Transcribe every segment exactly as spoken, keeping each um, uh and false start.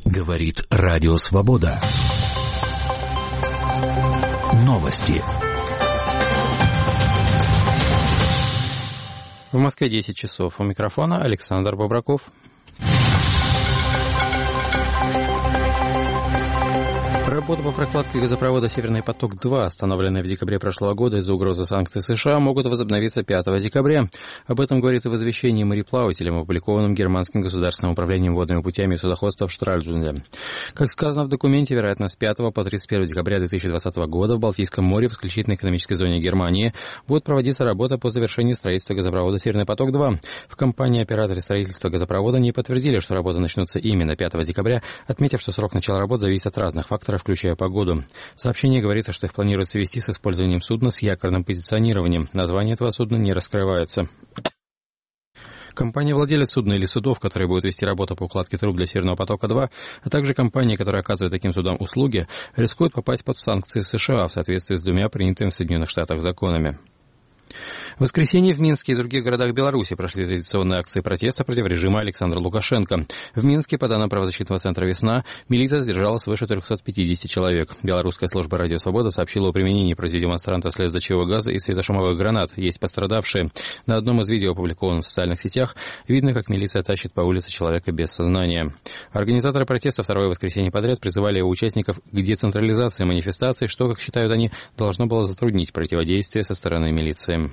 Говорит Радио Свобода. Новости. В Москве десять часов. У микрофона Александр Бобраков. Работа по прокладке газопровода «Северный поток-два», остановленная в декабре прошлого года из-за угрозы санкций США, могут возобновиться пятого декабря. Об этом говорится в извещении мореплавателям, опубликованном Германским государственным управлением водными путями и судоходства в Штральзунде. Как сказано в документе, вероятно, с пятого по тридцать первое декабря две тысячи двадцатого года в Балтийском море в исключительной экономической зоне Германии будет проводиться работа по завершении строительства газопровода «Северный поток-два». В компании-операторе строительства газопровода не подтвердили, что работы начнутся именно пятого декабря, отметив, что срок начала работ зависит от разных факторов, включая погоду. В сообщении говорится, что их планируется вести с использованием судна с якорным позиционированием. Название этого судна не раскрывается. Компания-владелец судна или судов, которые будут вести работу по укладке труб для «Северного потока-два», а также компании, которые оказывают таким судам услуги, рискуют попасть под санкции США в соответствии с двумя принятыми в Соединенных Штатах законами. В воскресенье в Минске и других городах Беларуси прошли традиционные акции протеста против режима Александра Лукашенко. В Минске, по данным правозащитного центра «Весна», милиция задержала свыше триста пятьдесят человек. Белорусская служба «Радио Свобода» сообщила о применении против демонстрантов слезоточивого газа и светошумовых гранат. Есть пострадавшие. На одном из видео, опубликованном в социальных сетях, видно, как милиция тащит по улице человека без сознания. Организаторы протеста второе воскресенье подряд призывали участников к децентрализации манифестаций, что, как считают они, должно было затруднить противодействие со стороны милиции.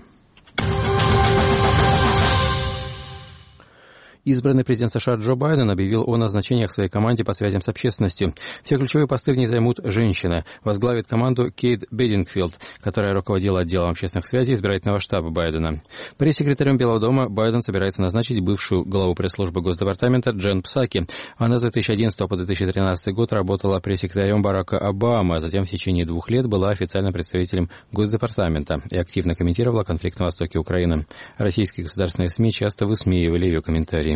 Избранный президент США Джо Байден объявил о назначениях в своей команде по связям с общественностью. Все ключевые посты в ней займут женщины. Возглавит команду Кейт Бедингфилд, которая руководила отделом общественных связей избирательного штаба Байдена. Пресс-секретарем Белого дома Байден собирается назначить бывшую главу пресс-службы Госдепартамента Джен Псаки. Она с две тысячи одиннадцатого по две тысячи тринадцатый год работала пресс-секретарем Барака Обамы, а затем в течение двух лет была официальным представителем Госдепартамента и активно комментировала конфликт на востоке Украины. Российские государственные СМИ часто высмеивали ее комментарии.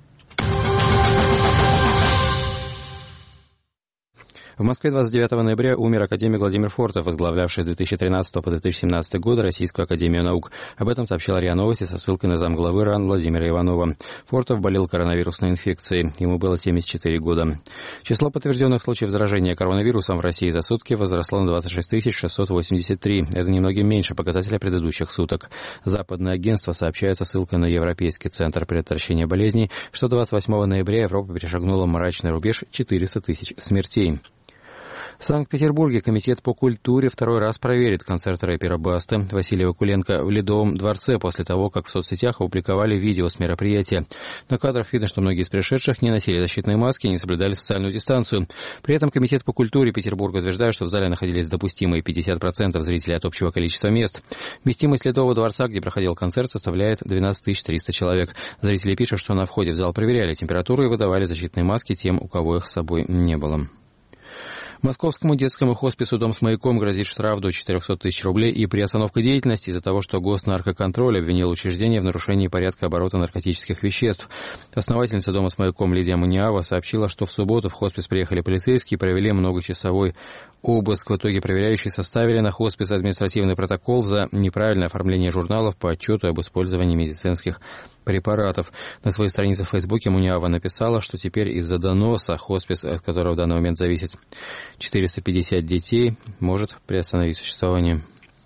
В Москве двадцать девятого ноября умер академик Владимир Фортов, возглавлявший с две тысячи тринадцатого по две тысячи семнадцатый год Российскую академию наук. Об этом сообщила РИА Новости со ссылкой на замглавы РАН Владимира Иванова. Фортов болел коронавирусной инфекцией. Ему было семьдесят четыре года. Число подтвержденных случаев заражения коронавирусом в России за сутки возросло на двадцать шесть тысяч шестьсот восемьдесят три. Это немногим меньше показателя предыдущих суток. Западное агентство сообщает со ссылкой на Европейский центр предотвращения болезней, что двадцать восьмого ноября Европа перешагнула мрачный рубеж четыреста тысяч смертей. В Санкт-Петербурге Комитет по культуре второй раз проверит концерт рэпера Басты Василия Вакуленко в Ледовом дворце после того, как в соцсетях опубликовали видео с мероприятия. На кадрах видно, что многие из пришедших не носили защитные маски и не соблюдали социальную дистанцию. При этом Комитет по культуре Петербурга утверждает, что в зале находились допустимые пятьдесят процентов зрителей от общего количества мест. Вместимость Ледового дворца, где проходил концерт, составляет двенадцать тысяч триста человек. Зрители пишут, что на входе в зал проверяли температуру и выдавали защитные маски тем, у кого их с собой не было. Московскому детскому хоспису «Дом с маяком» грозит штраф до четыреста тысяч рублей и приостановка деятельности из-за того, что Госнаркоконтроль обвинил учреждение в нарушении порядка оборота наркотических веществ. Основательница «Дома с маяком» Лидия Муниава сообщила, что в субботу в хоспис приехали полицейские и провели многочасовой обыск. В итоге проверяющие составили на хоспис административный протокол за неправильное оформление журналов по отчету об использовании медицинских препаратов. На своей странице в Фейсбуке Муниава написала, что теперь из-за доноса хоспис, от которого в данный момент зависит четыреста пятьдесят детей, может приостановить существование.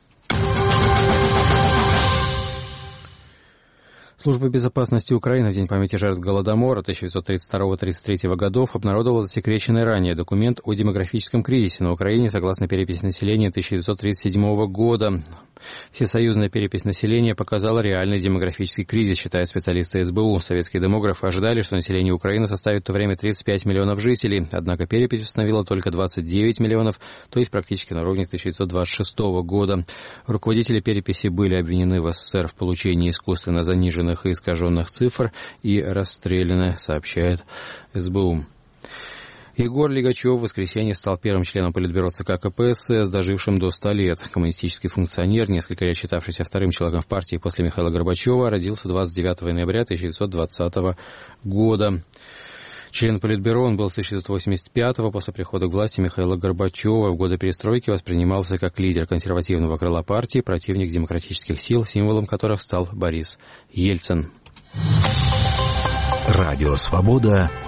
Служба безопасности Украины в День памяти жертв Голодомора тысяча девятьсот тридцать второго — тридцать третьего годов обнародовала засекреченный ранее документ о демографическом кризисе на Украине согласно переписи населения тысяча девятьсот тридцать седьмого года. Всесоюзная перепись населения показала реальный демографический кризис, считают специалисты эс бэ у. Советские демографы ожидали, что население Украины составит в то время тридцать пять миллионов жителей, однако перепись установила только двадцать девять миллионов, то есть практически на уровне тысяча девятьсот двадцать шестого года. Руководители переписи были обвинены в эс эс эс эр в получении искусственно заниженных и искаженных цифр и расстреляны, сообщает эс бэ у. Егор Лигачев в воскресенье стал первым членом Политбюро ЦК ка пэ эс эс, дожившим до ста лет. Коммунистический функционер, несколько лет считавшийся вторым человеком в партии после Михаила Горбачева, родился двадцать девятого ноября тысяча девятьсот двадцатого года. Член Политбюро он был с тысяча девятьсот восемьдесят пятого. После прихода к власти Михаила Горбачева в годы перестройки воспринимался как лидер консервативного крыла партии, противник демократических сил, символом которых стал Борис Ельцин. Радио «Свобода»